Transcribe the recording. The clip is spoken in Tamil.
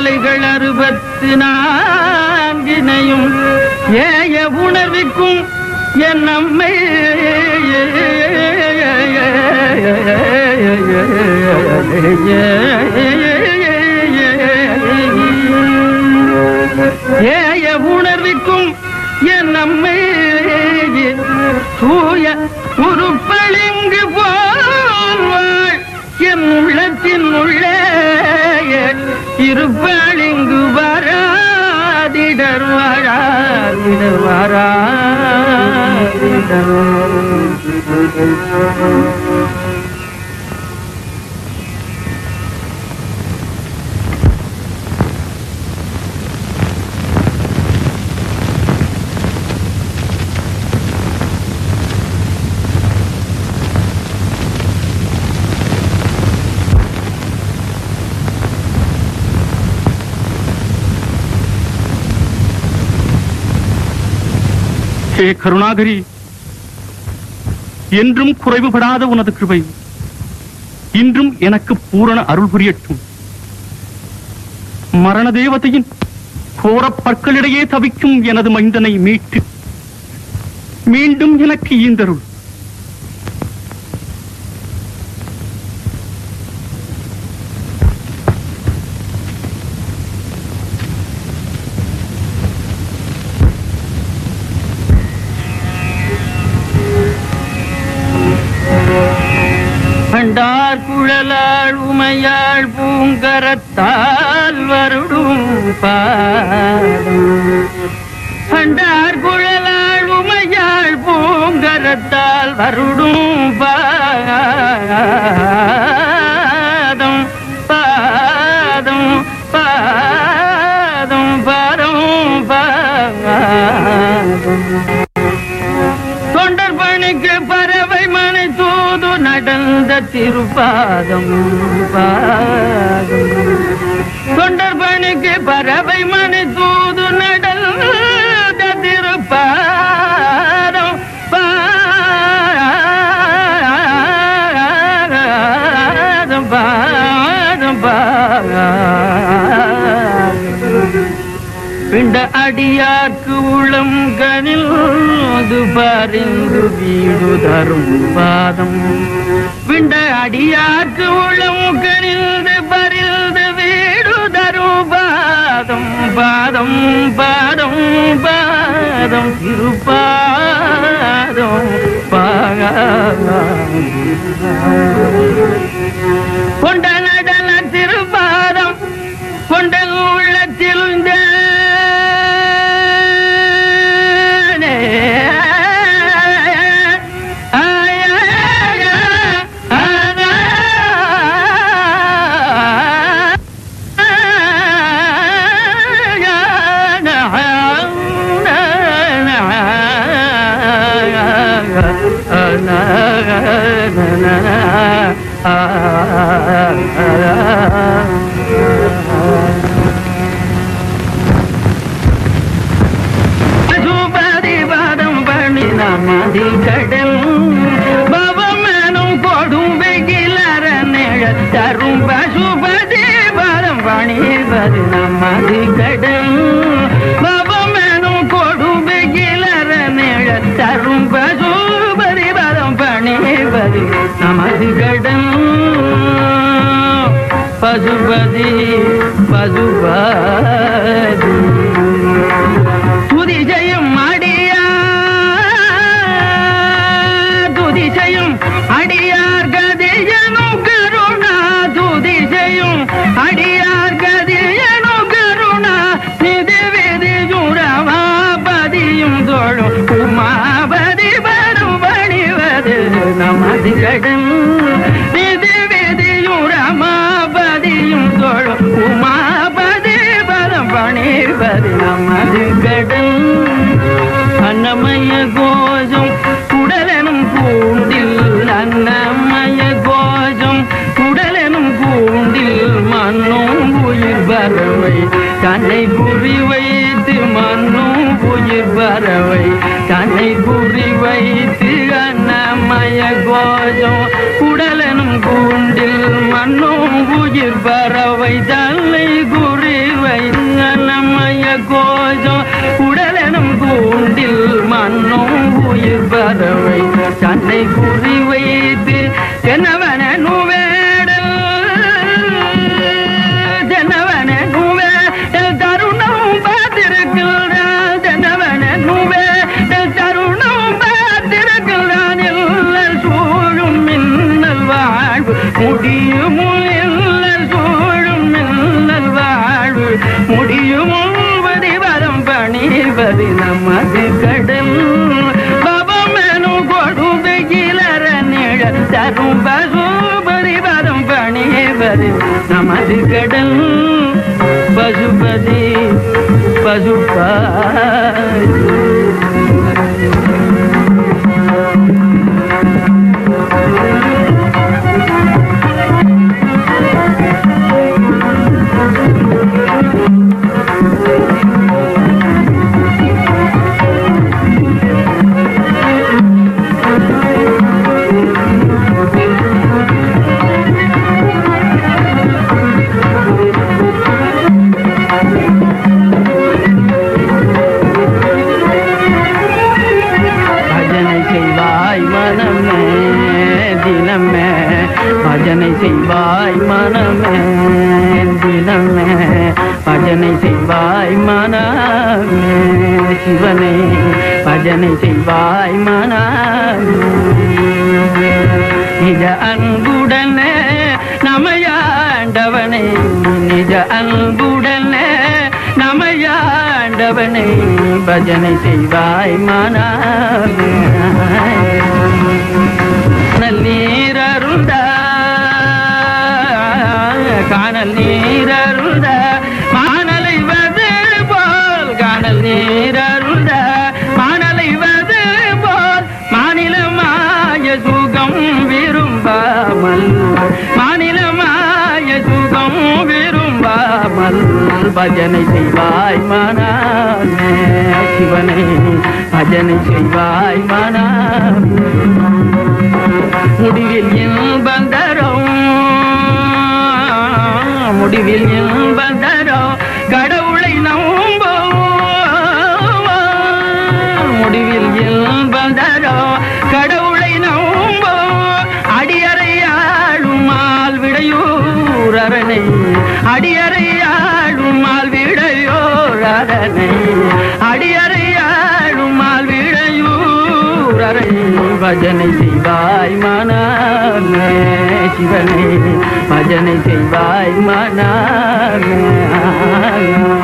கலைகள் 64 ஏய உணர்விக்கும் என் நம்மை ஏய உணர்விக்கும் என் நம்மை தூய உருப்பளிங்கு போல்வாள் என் உள்ளத்தின் உள்ளே இருப்பளிங்கு வராதிடர் வாராதிடர் வாராதிடர். ஹே கருணாகரி, என்றும் குறைவுபடாத உனது கிருபை இன்றும் எனக்கு பூரண அருள் புரியட்டும். மரண தேவதையின் கோரப் பற்களிடையே தவிக்கும் எனது மைந்தனை மீட்டு மீண்டும் எனக்கு ஈந்தருள். பண்டார் குழலாள் உமையாள் பூங்கரத்தால் வருடும் பாதம். பண்டார் குழலாள் உமையாள் பூங்கரத்தால் வருடும் பாதம் பாதம் பாதம் பாதம் பாதம். தொண்டர் பணிக்கு பறவை மனை தூது நடந்த திருப்பாதம் பாதம். தொண்டர் பணிக்கு பறவை மனை தூது நடந்த திருப்பாதம் பாதம் பாதம் பாதம். பிண்ட அடியார்க்கு உளம் கனில் பறிந்து வீடு தரும் பாதம். பிண்ட அடியார்க்கு உளம் கனில் பறிந்து வீடு தரும் பாதம் பாதம் பாதம் பாதம் திருப்பாதம் பாதம். கொண்ட நடன திருப்பாதம் கொண்ட உள்ளத்தில் கடல் பவமனும் கொடும் வெகிலர நிழல் தரும் பசுபதி பரம் பணிவது நமது கடல். பவமனும் கொடும் வெகிலர நிழல் தரும் பசுபதி பரம் பணிவது நமது கடல். பசுபதி பசுபதி துதிஜயம் அடியா துதிசையும் அடியார் கதியனும் கருணா. துதிசையும் அடியார் கதியனும் கருணா. நிதி விதியும் ரமாபதியும் தோழும் உமாபதி வரும் பணிவது நமது கடன். நிதி விதியும் ரமாபதியும் தோழும் உமாபதி வரும் பணிவது நமது கடன். அன்னமய கோஷம் உடலெனும் கூண்டில் அன்னமய கோஷம் உடலெனும் கூண்டில் மண்ணும் உயிர் பறவை தன்னை குறி வைத்து மண்ணும் உயிர் பறவை தன்னை குறி வைத்து அன்னமய கோஷம் உடலெனும் கூண்டில் மண்ணும் உயிர் பறவை தன்னை குறி கோஷம் உடலெனும் கூண்டில் மண்ணும் உயிர் பறவை சண்டை குறி வைத்து தென்னவன நுவேடல் தென்னவன நுவேடல் தருணம் பார்த்திருக்கிறான் தென்னவன நுவேடல் தருணம் பார்த்திருக்கிறான் இல்லல் சூழும் மின்னல் வாழ்வு முடியுமோ இல்லல் சூழும் மின்னல் வாழ்வு முடியுமோ வரம் பணிவது நமது கடல் பவமெனு கொடுகையிலர நிழல் தரும் பசுபதி வரம் பணிவது நமது கடல் பசுபதி பசுபாதி பஜனை செய்வாய் மனமே தினமே பஜனை செய்வாய் மனமே சிவனே பஜனை செய்வாய் மனமே நிஜ அன்புடனே நமையாண்டவனை நிஜ அன்புடனே நமையாண்டவனை பஜனை செய்வாய் மனமே நீரருந்த காணல் நீரருந்த மானலை வது போல் காணல் நீரருந்த மானலை வது போல் மாநிலமாய சுகம் விரும்பாமல் மாநிலமாய சுகம் விரும்பாமல் பஜனை செய்வாய் மனமே சிவனை பஜனை செய்வாய் மனமே முடிவில் இன்பந்தரும் முடிவில் இன்பந்தரும் கடவுளை நம்போ முடிவில் இன்பந்தரும் கடவுளை நம்போ அடியறை ஆளுமால் விடையூர் அரணை அடியறை ஆளுமால் விடையோர் அரணை அடியறை ஆளுமால் விடையூர் அரணை பஜனை செய்வாய் மனமே சிவனே பஜனை செய்வாய் மனமே